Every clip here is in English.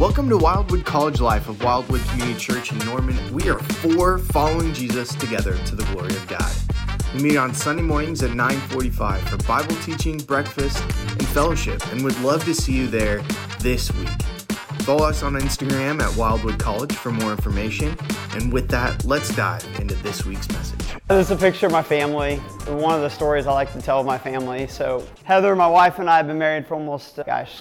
Welcome to Wildwood College Life of Wildwood Community Church in Norman. We are four following Jesus together to the glory of God. We meet on Sunday mornings at 9:45 for Bible teaching, breakfast, and fellowship, and would love to see you there this week. Follow us on Instagram at Wildwood College for more information. And with that, let's dive into this week's message. This is a picture of my family. One of the stories I like to tell of my family. So Heather, my wife, and I have been married for almost,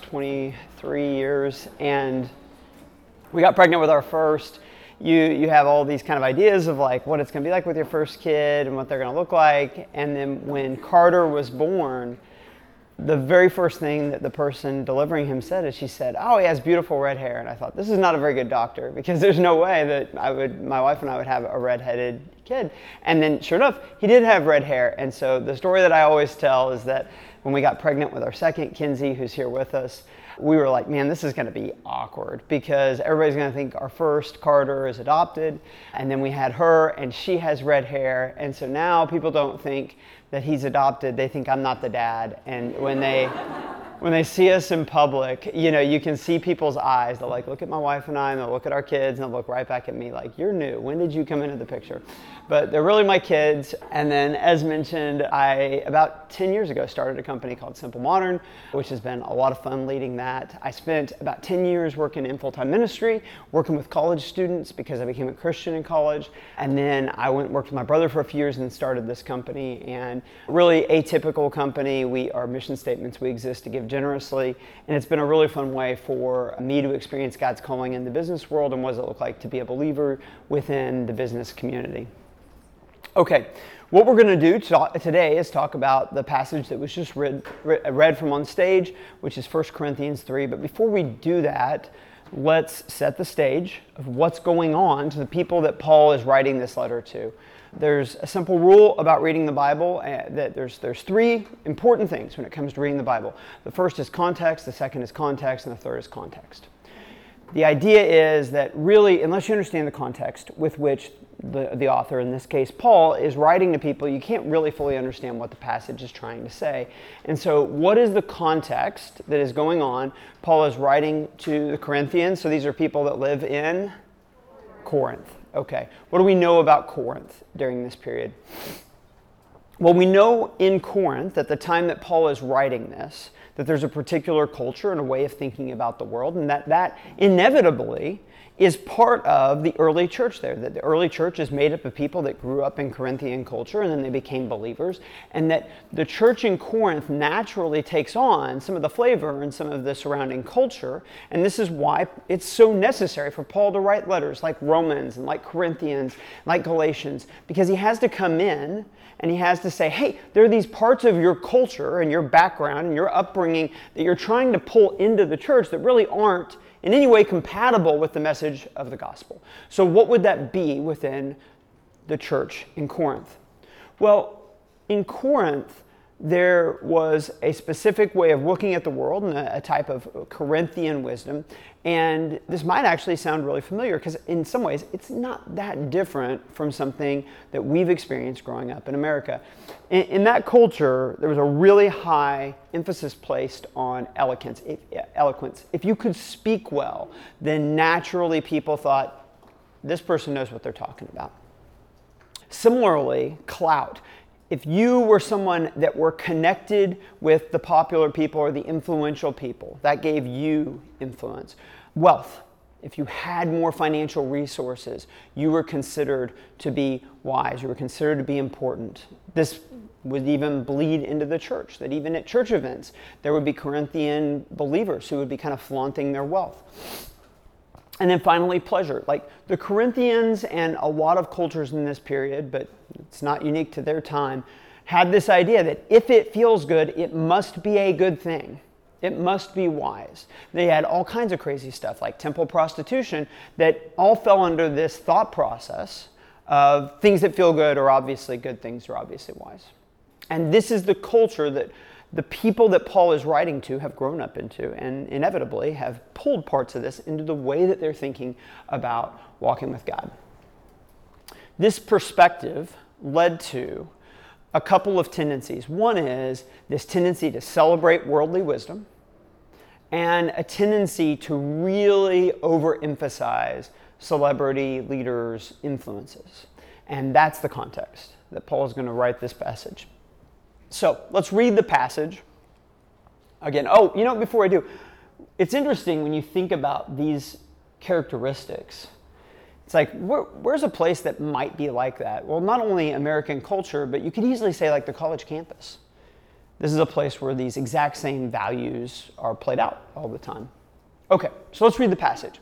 23 years. And we got pregnant with our first. You have all these kind of ideas of like what it's going to be like with your first kid and what they're going to look like. And then when Carter was born, the very first thing that the person delivering him said is she said, "Oh, he has beautiful red hair." And I thought, this is not a very good doctor, because there's no way that my wife and I would have a redheaded kid. And then sure enough, he did have red hair. And so the story that I always tell is that when we got pregnant with our second, Kinsey, who's here with us, we were like, man, this is going to be awkward because everybody's going to think our first, Carter, is adopted. And then we had her and she has red hair. And so now people don't think that he's adopted. They think I'm not the dad. And when they see us in public, you can see people's eyes. They'll like look at my wife and I, and they'll look at our kids, and they'll look right back at me like, you're new. When did you come into the picture? But they're really my kids. And then, as mentioned, I, about 10 years ago, started a company called Simple Modern, which has been a lot of fun leading that. I spent about 10 years working in full-time ministry, working with college students because I became a Christian in college. And then I went and worked with my brother for a few years and started this company. And really atypical company. Our mission statements, we exist to give generously. And it's been a really fun way for me to experience God's calling in the business world and what does it look like to be a believer within the business community. Okay, what we're going to do today is talk about the passage that was just read from on stage, which is 1 Corinthians 3. But before we do that, let's set the stage of what's going on to the people that Paul is writing this letter to. There's a simple rule about reading the Bible, that there's three important things when it comes to reading the Bible. The first is context, the second is context, and the third is context. The idea is that really, unless you understand the context with which the author, in this case Paul, is writing to people, you can't really fully understand what the passage is trying to say. And so what is the context that is going on? Paul is writing to the Corinthians, so these are people that live in Corinth. Okay, what do we know about Corinth during this period? Well, we know in Corinth, at the time that Paul is writing this, that there's a particular culture and a way of thinking about the world, and that inevitably is part of the early church there. That the early church is made up of people that grew up in Corinthian culture and then they became believers, and that the church in Corinth naturally takes on some of the flavor and some of the surrounding culture. And this is why it's so necessary for Paul to write letters like Romans and like Corinthians, like Galatians, because he has to come in and he has to say, hey, there are these parts of your culture and your background and your upbringing that you're trying to pull into the church that really aren't in any way compatible with the message of the gospel. So what would that be within the church in Corinth? Well, in Corinth, there was a specific way of looking at the world and a type of Corinthian wisdom. And this might actually sound really familiar because in some ways it's not that different from something that we've experienced growing up in America. In that culture, there was a really high emphasis placed on eloquence. If you could speak well, then naturally people thought, this person knows what they're talking about. Similarly, clout. If you were someone that were connected with the popular people or the influential people, that gave you influence. Wealth. If you had more financial resources, you were considered to be wise. You were considered to be important. This would even bleed into the church, that even at church events, there would be Corinthian believers who would be kind of flaunting their wealth. And then finally, pleasure. Like the Corinthians and a lot of cultures in this period, but it's not unique to their time, had this idea that if it feels good, it must be a good thing. It must be wise. They had all kinds of crazy stuff like temple prostitution that all fell under this thought process of things that feel good are obviously good, things are obviously wise. And this is the culture that the people that Paul is writing to have grown up into and inevitably have pulled parts of this into the way that they're thinking about walking with God. This perspective led to a couple of tendencies. One is this tendency to celebrate worldly wisdom and a tendency to really overemphasize celebrity leaders' influences. And that's the context that Paul is going to write this passage. So let's read the passage again. Before I do, it's interesting when you think about these characteristics. It's like, where's a place that might be like that? Well, not only American culture, but you could easily say like the college campus. This is a place where these exact same values are played out all the time. Okay, so let's read the passage.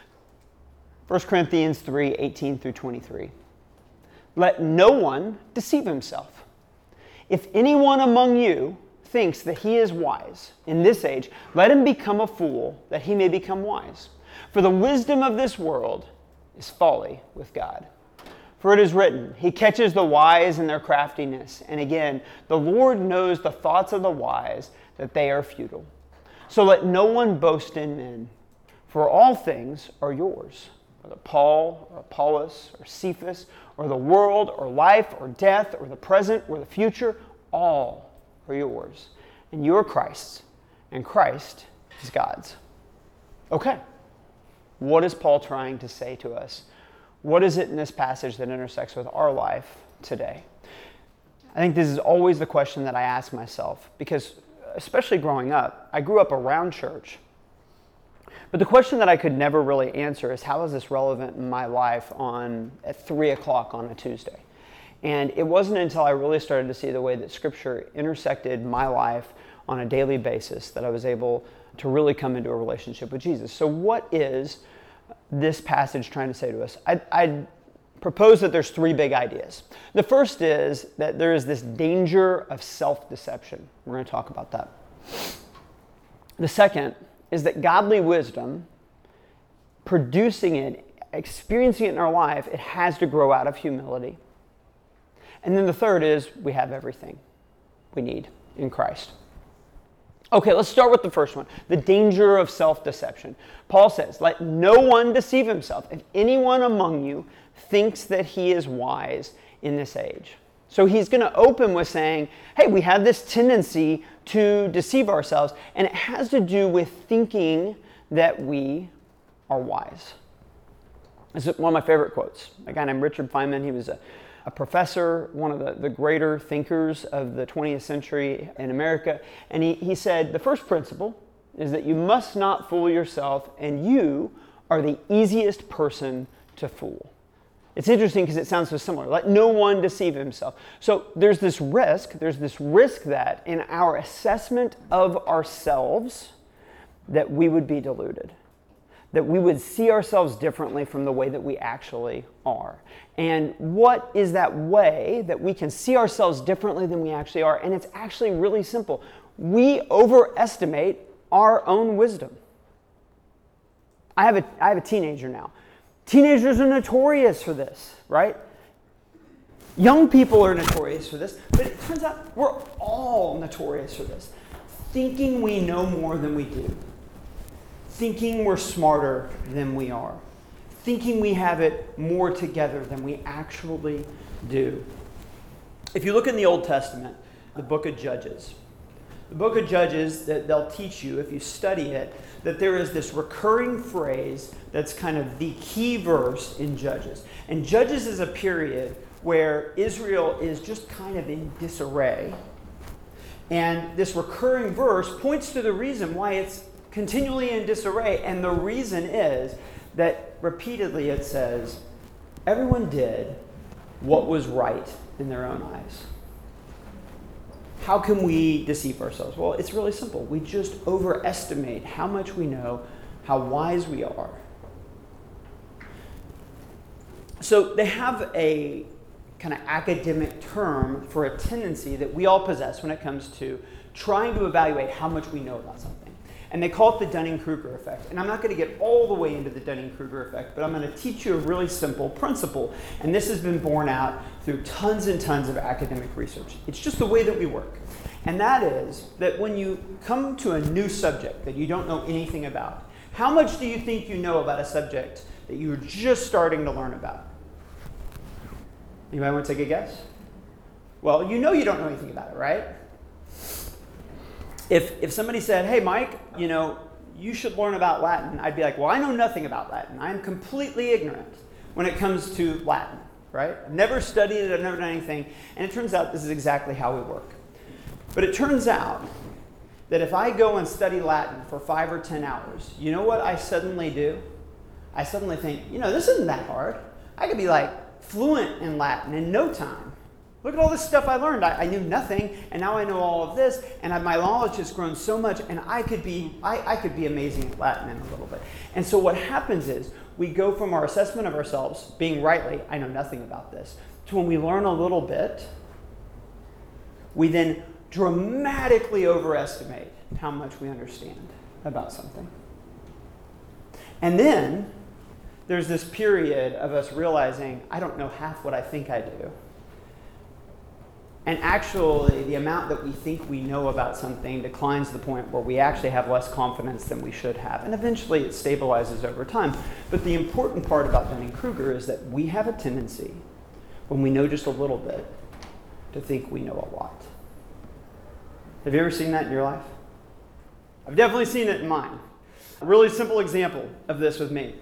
1 Corinthians 3:18 through 23. Let no one deceive himself. If anyone among you thinks that he is wise in this age, let him become a fool that he may become wise. For the wisdom of this world is folly with God. For it is written, he catches the wise in their craftiness. And again, the Lord knows the thoughts of the wise, that they are futile. So let no one boast in men, for all things are yours. Whether Paul or Apollos or Cephas or the world or life or death or the present or the future, all are yours. And you are Christ's, and Christ is God's. Okay, what is Paul trying to say to us? What is it in this passage that intersects with our life today? I think this is always the question that I ask myself, because especially growing up, I grew up around church. But the question that I could never really answer is, how is this relevant in my life at 3 o'clock on a Tuesday? And it wasn't until I really started to see the way that Scripture intersected my life on a daily basis that I was able to really come into a relationship with Jesus. So what is this passage trying to say to us? I propose that there's 3 big ideas. The first is that there is this danger of self-deception. We're going to talk about that. The second is that godly wisdom, producing it, experiencing it in our life, it has to grow out of humility. And then the third is we have everything we need in Christ. Okay, let's start with the first one, the danger of self-deception. Paul says, let no one deceive himself. If anyone among you thinks that he is wise in this age. So he's going to open with saying, hey, we have this tendency to deceive ourselves, and it has to do with thinking that we are wise. This is one of my favorite quotes. A guy named Richard Feynman, he was a professor, one of the greater thinkers of the 20th century in America. And he said, the first principle is that you must not fool yourself, and you are the easiest person to fool. It's interesting because it sounds so similar. Let no one deceive himself. So there's this risk that in our assessment of ourselves, that we would be deluded. That we would see ourselves differently from the way that we actually are. And what is that way that we can see ourselves differently than we actually are? And it's actually really simple. We overestimate our own wisdom. I have a teenager now. Teenagers are notorious for this, right? Young people are notorious for this, but it turns out we're all notorious for this. Thinking we know more than we do. Thinking we're smarter than we are. Thinking we have it more together than we actually do. If you look in the Old Testament, the book of Judges, that they'll teach you, if you study it, that there is this recurring phrase that's kind of the key verse in Judges. And Judges is a period where Israel is just kind of in disarray. And this recurring verse points to the reason why it's continually in disarray. And the reason is that repeatedly it says, everyone did what was right in their own eyes. How can we deceive ourselves? Well, it's really simple. We just overestimate how much we know, how wise we are. So they have a kind of academic term for a tendency that we all possess when it comes to trying to evaluate how much we know about something. And they call it the Dunning-Kruger effect. And I'm not going to get all the way into the Dunning-Kruger effect, but I'm going to teach you a really simple principle. And this has been borne out through tons and tons of academic research. It's just the way that we work. And that is that when you come to a new subject that you don't know anything about, how much do you think you know about a subject that you're just starting to learn about? Anybody want to take a guess? Well, you know you don't know anything about it, right? If somebody said, hey, Mike, you should learn about Latin, I'd be like, well, I know nothing about Latin. I'm completely ignorant when it comes to Latin, right? I've never studied it, I've never done anything. And it turns out this is exactly how we work. But it turns out that if I go and study Latin for 5 or 10 hours, you know what I suddenly do? I suddenly think, this isn't that hard. I could be like fluent in Latin in no time. Look at all this stuff I learned. I knew nothing, and now I know all of this, and my knowledge has grown so much, and I could be amazing at Latin in a little bit. And so what happens is we go from our assessment of ourselves, being rightly, I know nothing about this, to when we learn a little bit, we then dramatically overestimate how much we understand about something. And then there's this period of us realizing, I don't know half what I think I do. And actually, the amount that we think we know about something declines to the point where we actually have less confidence than we should have. And eventually, it stabilizes over time. But the important part about Dunning-Kruger is that we have a tendency, when we know just a little bit, to think we know a lot. Have you ever seen that in your life? I've definitely seen it in mine. A really simple example of this with me.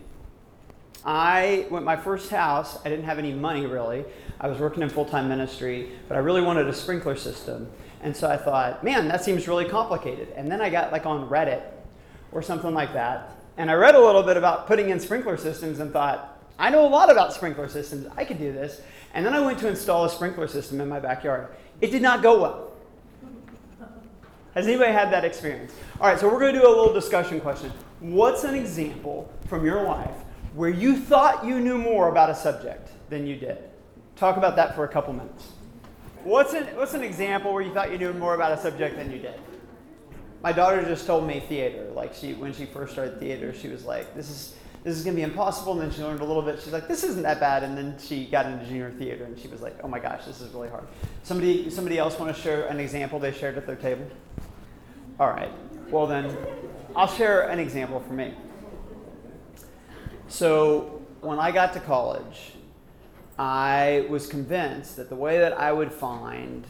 My first house, I didn't have any money really. I was working in full-time ministry, but I really wanted a sprinkler system. And so I thought, man, that seems really complicated. And then I got on Reddit or something like that. And I read a little bit about putting in sprinkler systems and thought, I know a lot about sprinkler systems. I could do this. And then I went to install a sprinkler system in my backyard. It did not go well. Has anybody had that experience? All right, so we're going to do a little discussion question. What's an example from your life where you thought you knew more about a subject than you did? Talk about that for a couple minutes. What's an example where you thought you knew more about a subject than you did? My daughter just told me theater. When she first started theater, she was like, this is going to be impossible. And then she learned a little bit. She's like, this isn't that bad. And then she got into junior theater, and she was like, oh my gosh, this is really hard. Somebody else want to share an example they shared at their table? All right. Well, then I'll share an example for me. So when I got to college, I was convinced that the way that I would find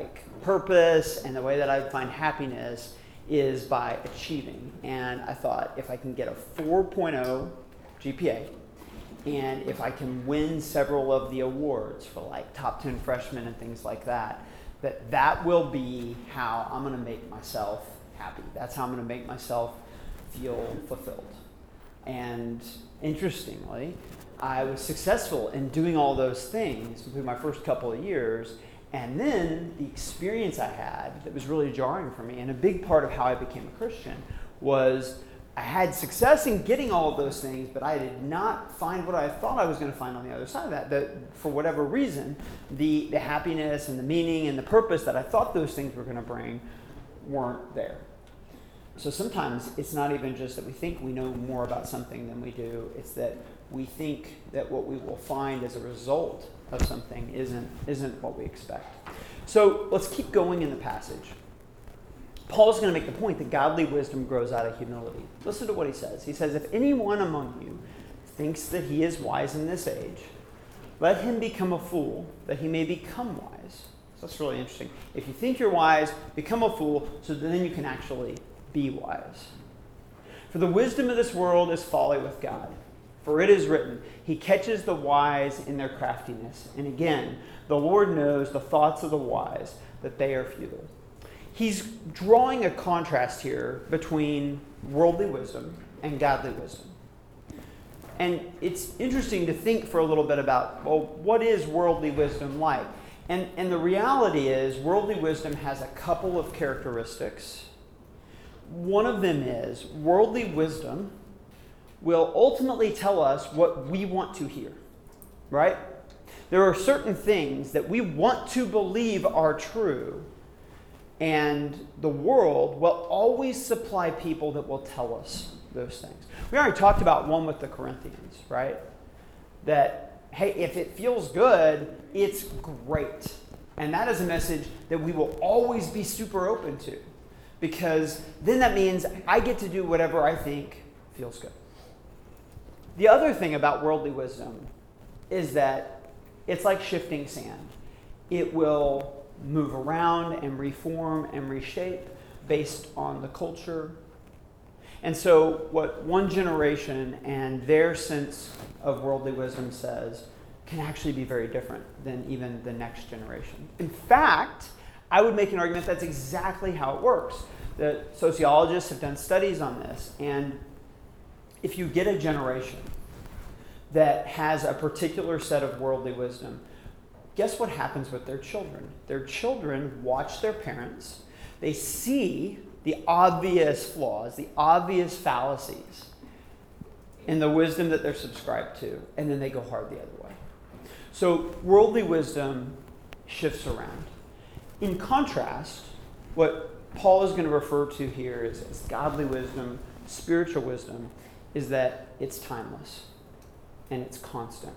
purpose and the way that I would find happiness is by achieving. And I thought if I can get a 4.0 GPA and if I can win several of the awards for top 10 freshmen and things like that, that will be how I'm going to make myself happy. That's how I'm going to make myself feel fulfilled. And interestingly, I was successful in doing all those things through my first couple of years. And then the experience I had that was really jarring for me, and a big part of how I became a Christian, was I had success in getting all of those things, but I did not find what I thought I was going to find on the other side of that. That for whatever reason, the happiness and the meaning and the purpose that I thought those things were going to bring weren't there. So sometimes it's not even just that we think we know more about something than we do. It's that we think that what we will find as a result of something isn't what we expect. So let's keep going in the passage. Paul's going to make the point that godly wisdom grows out of humility. Listen to what he says. He says, if anyone among you thinks that he is wise in this age, let him become a fool, that he may become wise. So that's really interesting. If you think you're wise, become a fool, so then you can actually be wise. For the wisdom of this world is folly with God. For it is written, he catches the wise in their craftiness. And again, the Lord knows the thoughts of the wise, that they are futile. He's drawing a contrast here between worldly wisdom and godly wisdom. And it's interesting to think for a little bit about, what is worldly wisdom like? And the reality is, worldly wisdom has a couple of characteristics. One of them is, worldly wisdom will ultimately tell us what we want to hear, right? There are certain things that we want to believe are true, and the world will always supply people that will tell us those things. We already talked about one with the Corinthians, right? That, hey, if it feels good, it's great. And that is a message that we will always be super open to, because then that means I get to do whatever I think feels good. The other thing about worldly wisdom is that it's like shifting sand. It will move around and reform and reshape based on the culture. And so what one generation and their sense of worldly wisdom says can actually be very different than even the next generation. In fact, I would make an argument that's exactly how it works. The sociologists have done studies on this, and if you get a generation that has a particular set of worldly wisdom, guess what happens with their children? Their children watch their parents. They see the obvious flaws, the obvious fallacies in the wisdom that they're subscribed to, and then they go hard the other way. So worldly wisdom shifts around. In contrast, what Paul is going to refer to here as godly wisdom, spiritual wisdom, is that it's timeless and it's constant.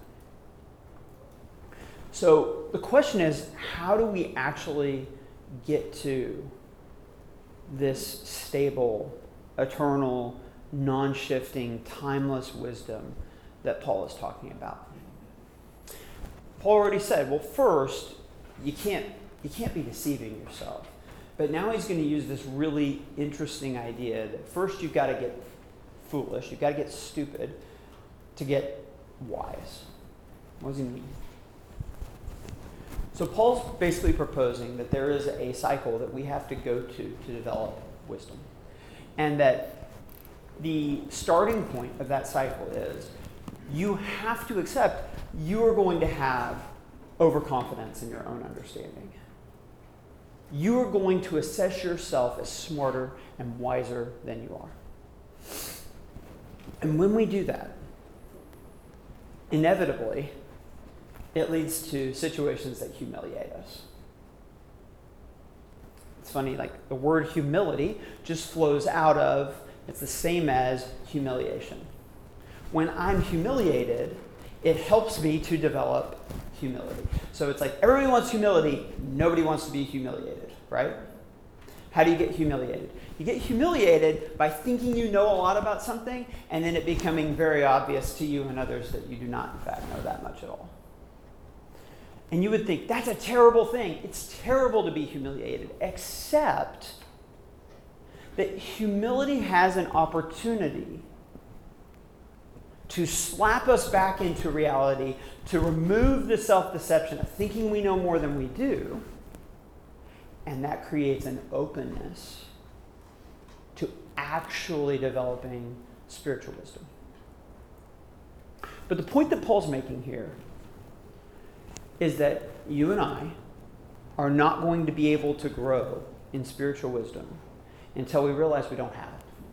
So the question is, how do we actually get to this stable, eternal, non-shifting, timeless wisdom that Paul is talking about? Paul already said, well, first, you can't be deceiving yourself. But now he's going to use this really interesting idea that first you've got to get foolish, you've got to get stupid to get wise. What does he mean? So Paul's basically proposing that there is a cycle that we have to go to develop wisdom. And that the starting point of that cycle is you have to accept you are going to have overconfidence in your own understanding. You are going to assess yourself as smarter and wiser than you are. And when we do that, inevitably, it leads to situations that humiliate us. It's funny, like the word humility just flows out of, it's the same as humiliation. When I'm humiliated, it helps me to develop humility. So it's like everybody wants humility, nobody wants to be humiliated, right? How do you get humiliated? You get humiliated by thinking you know a lot about something and then it becoming very obvious to you and others that you do not, in fact, know that much at all. And you would think, that's a terrible thing. It's terrible to be humiliated, except that humility has an opportunity to slap us back into reality, to remove the self-deception of thinking we know more than we do, and that creates an openness to actually developing spiritual wisdom. But the point that Paul's making here is that you and I are not going to be able to grow in spiritual wisdom until we realize we don't have it.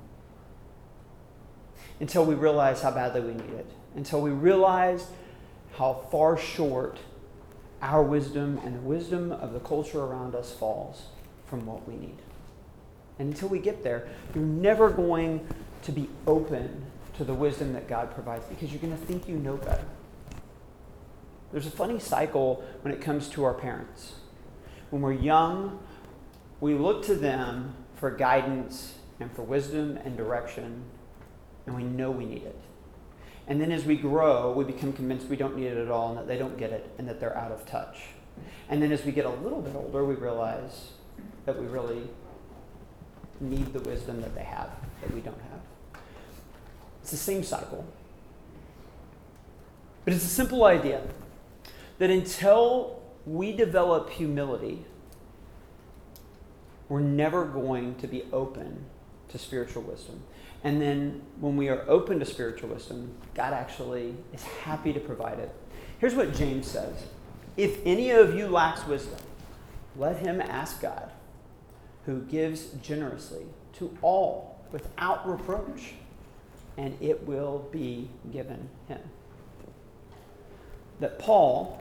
Until we realize how badly we need it. Until we realize how far short our wisdom and the wisdom of the culture around us falls from what we need. And until we get there, you're never going to be open to the wisdom that God provides because you're going to think you know better. There's a funny cycle when it comes to our parents. When we're young, we look to them for guidance and for wisdom and direction, and we know we need it. And then as we grow, we become convinced we don't need it at all and that they don't get it and that they're out of touch. And then as we get a little bit older, we realize that we really need the wisdom that they have, that we don't have. It's the same cycle. But it's a simple idea that until we develop humility, we're never going to be open to spiritual wisdom. And then when we are open to spiritual wisdom, God actually is happy to provide it. Here's what James says. If any of you lacks wisdom, let him ask God, who gives generously to all without reproach, and it will be given him. That Paul,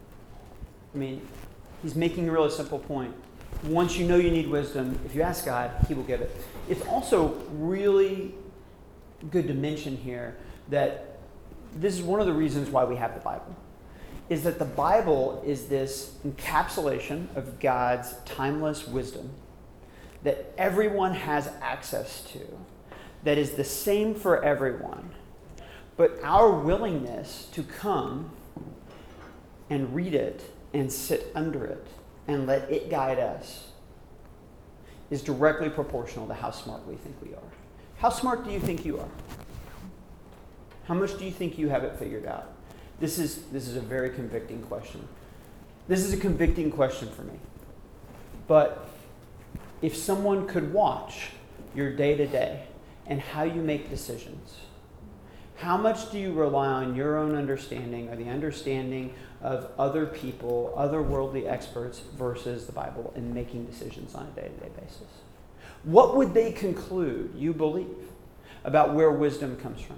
he's making a really simple point. Once you know you need wisdom, if you ask God, he will give it. It's also really good to mention here that this is one of the reasons why we have the Bible, is that the Bible is this encapsulation of God's timeless wisdom that everyone has access to, that is the same for everyone. But our willingness to come and read it and sit under it and let it guide us is directly proportional to how smart we think we are. How smart do you think you are? How much do you think you have it figured out? This is a very convicting question. This is a convicting question for me. But if someone could watch your day-to-day and how you make decisions, how much do you rely on your own understanding or the understanding of other people, other worldly experts versus the Bible in making decisions on a day-to-day basis? What would they conclude you believe about where wisdom comes from?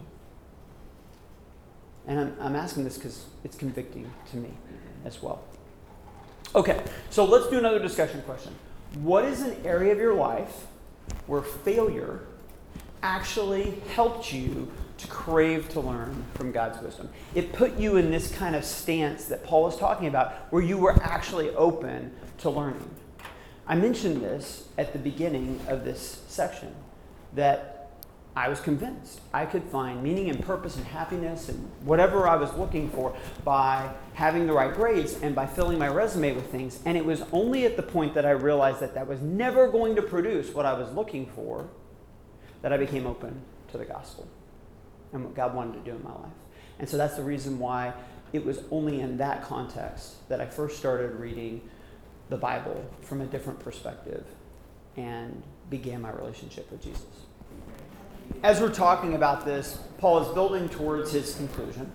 And I'm asking this because it's convicting to me as well. Okay, so let's do another discussion question. What is an area of your life where failure actually helped you to crave to learn from God's wisdom? It put you in this kind of stance that Paul is talking about, where you were actually open to learning. I mentioned this at the beginning of this section, that I was convinced I could find meaning and purpose and happiness and whatever I was looking for by having the right grades and by filling my resume with things. And it was only at the point that I realized that that was never going to produce what I was looking for that I became open to the gospel and what God wanted to do in my life. And so that's the reason why it was only in that context that I first started reading the Bible from a different perspective and began my relationship with Jesus. As we're talking about this, Paul is building towards his conclusion.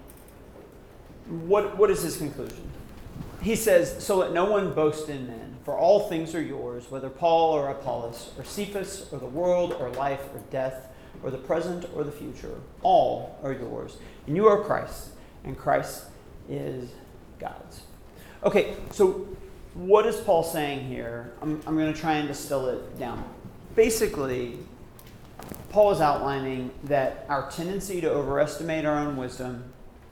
What is his conclusion? He says, "So let no one boast in men, for all things are yours, whether Paul or Apollos, or Cephas, or the world, or life, or death, or the present, or the future. All are yours, and you are Christ, and Christ is God's." Okay, so what is Paul saying here? I'm going to try and distill it down. Basically, Paul is outlining that our tendency to overestimate our own wisdom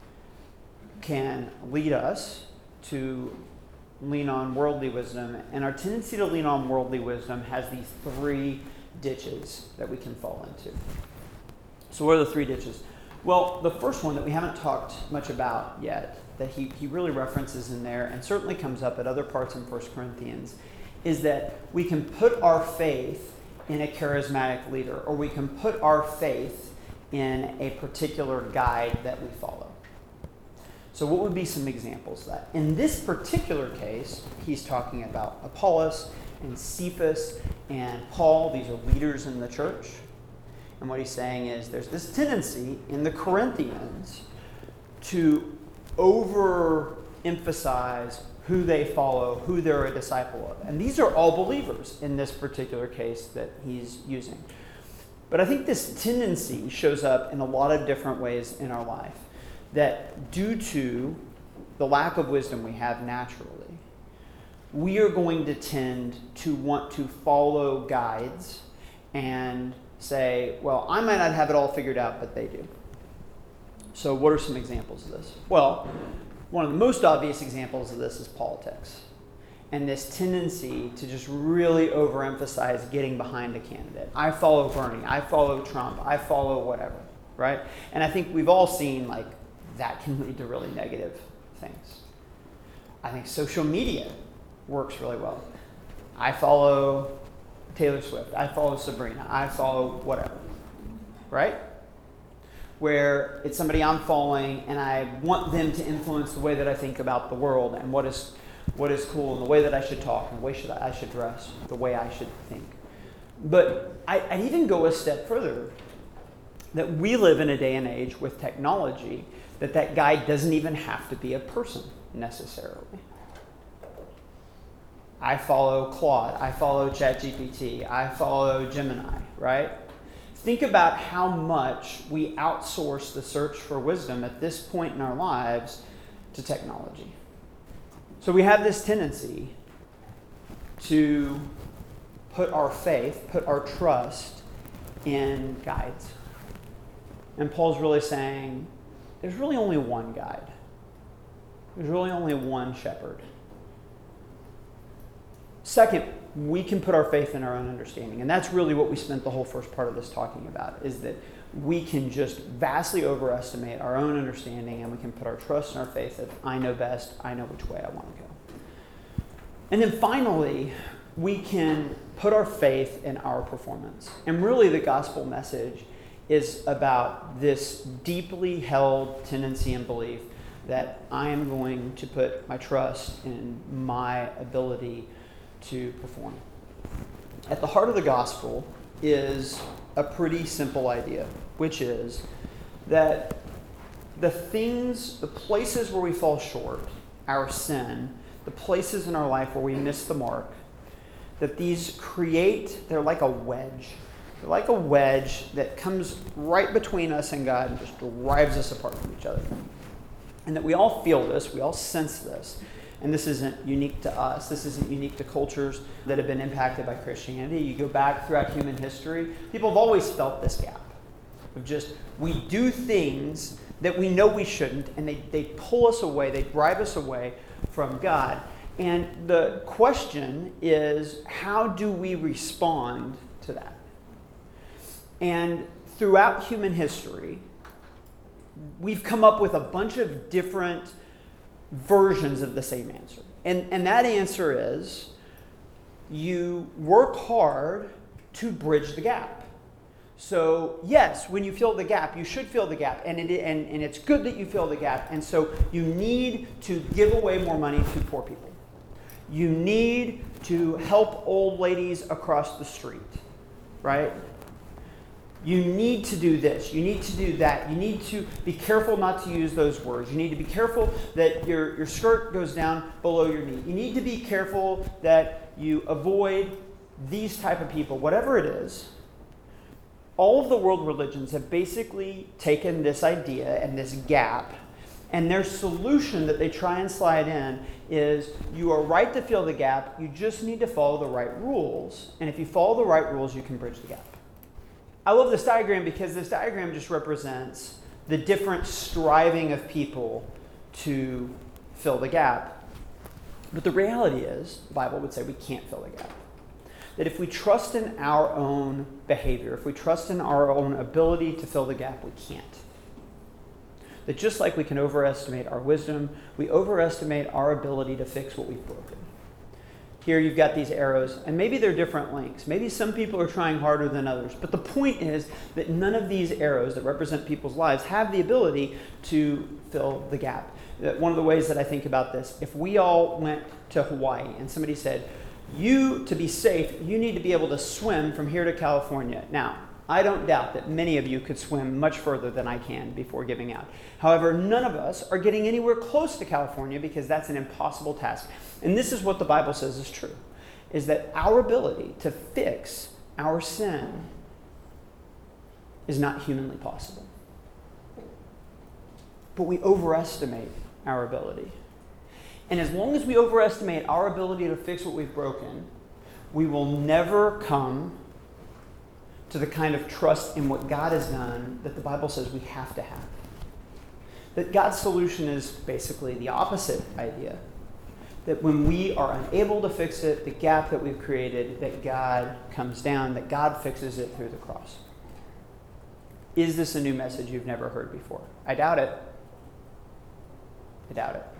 can lead us to lean on worldly wisdom, and our tendency to lean on worldly wisdom has these three ditches that we can fall into. So what are the three ditches? Well, the first one that we haven't talked much about yet, that he really references in there and certainly comes up at other parts in 1 Corinthians, is that we can put our faith in a charismatic leader, or we can put our faith in a particular guide that we follow. So what would be some examples of that? In this particular case, he's talking about Apollos and Cephas and Paul. These are leaders in the church. And what he's saying is there's this tendency in the Corinthians to overemphasize who they follow, who they're a disciple of. And these are all believers in this particular case that he's using. But I think this tendency shows up in a lot of different ways in our life, that due to the lack of wisdom we have naturally, we are going to tend to want to follow guides and say, well, I might not have it all figured out, but they do. So what are some examples of this? Well, one of the most obvious examples of this is politics, and this tendency to just really overemphasize getting behind a candidate. I follow Bernie, I follow Trump, I follow whatever, right? And I think we've all seen like that can lead to really negative things. I think social media works really well. I follow Taylor Swift, I follow Sabrina, I follow whatever, right? Where it's somebody I'm following and I want them to influence the way that I think about the world and what is cool and the way that I should talk and the way I should dress, the way I should think. But I'd even go a step further, that we live in a day and age with technology that guide doesn't even have to be a person necessarily. I follow Claude, I follow ChatGPT, I follow Gemini, right? Think about how much we outsource the search for wisdom at this point in our lives to technology. So we have this tendency to put our faith, put our trust in guides. And Paul's really saying, there's really only one guide. There's really only one shepherd. Second, we can put our faith in our own understanding. And that's really what we spent the whole first part of this talking about, is that we can just vastly overestimate our own understanding, and we can put our trust and our faith that I know best, I know which way I want to go. And then finally, we can put our faith in our performance. And really the gospel message is about this deeply held tendency and belief that I am going to put my trust in my ability to perform. At the heart of the gospel is a pretty simple idea, which is that the places where we fall short, our sin, the places in our life where we miss the mark, that they're like a wedge. They're like a wedge that comes right between us and God and just drives us apart from each other. And that we all feel this, we all sense this. And this isn't unique to us. This isn't unique to cultures that have been impacted by Christianity. You go back throughout human history, people have always felt this gap of just, we do things that we know we shouldn't, and they pull us away, they drive us away from God. And the question is, how do we respond to that? And throughout human history, we've come up with a bunch of different versions of the same answer. And that answer is, you work hard to bridge the gap. So yes, when you fill the gap, you should fill the gap, and it's good that you fill the gap. And so you need to give away more money to poor people. You need to help old ladies across the street, right? You need to do this. You need to do that. You need to be careful not to use those words. You need to be careful that your skirt goes down below your knee. You need to be careful that you avoid these type of people, whatever it is. All of the world religions have basically taken this idea and this gap, and their solution that they try and slide in is, you are right to fill the gap, you just need to follow the right rules. And if you follow the right rules, you can bridge the gap. I love this diagram because this diagram just represents the different striving of people to fill the gap. But the reality is, the Bible would say we can't fill the gap. That if we trust in our own behavior, if we trust in our own ability to fill the gap, we can't. That just like we can overestimate our wisdom, we overestimate our ability to fix what we've broken. Here you've got these arrows, and maybe they're different lengths. Maybe some people are trying harder than others. But the point is that none of these arrows that represent people's lives have the ability to fill the gap. One of the ways that I think about this, if we all went to Hawaii and somebody said, to be safe, you need to be able to swim from here to California. Now, I don't doubt that many of you could swim much further than I can before giving out. However, none of us are getting anywhere close to California because that's an impossible task. And this is what the Bible says is true, is that our ability to fix our sin is not humanly possible. But we overestimate our ability. And as long as we overestimate our ability to fix what we've broken, we will never come to the kind of trust in what God has done that the Bible says we have to have. That God's solution is basically the opposite idea. That when we are unable to fix it, the gap that we've created, that God comes down, that God fixes it through the cross. Is this a new message you've never heard before? I doubt it. I doubt it.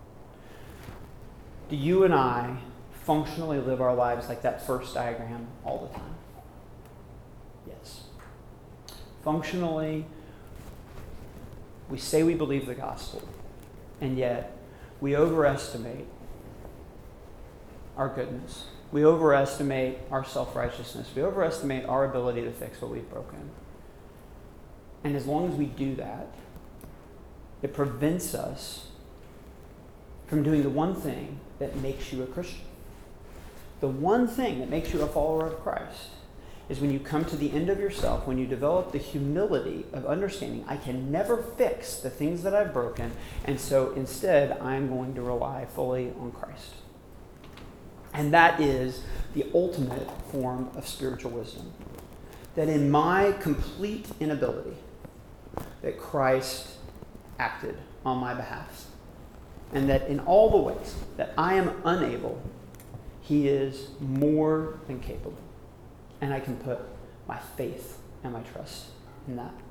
Do you and I functionally live our lives like that first diagram all the time? Yes. Functionally, we say we believe the gospel, and yet we overestimate our goodness. We overestimate our self-righteousness. We overestimate our ability to fix what we've broken. And as long as we do that, it prevents us from doing the one thing that makes you a Christian. The one thing that makes you a follower of Christ is when you come to the end of yourself, when you develop the humility of understanding, I can never fix the things that I've broken, and so instead I'm going to rely fully on Christ. And that is the ultimate form of spiritual wisdom. That in my complete inability, that Christ acted on my behalf. And that in all the ways that I am unable, he is more than capable. And I can put my faith and my trust in that.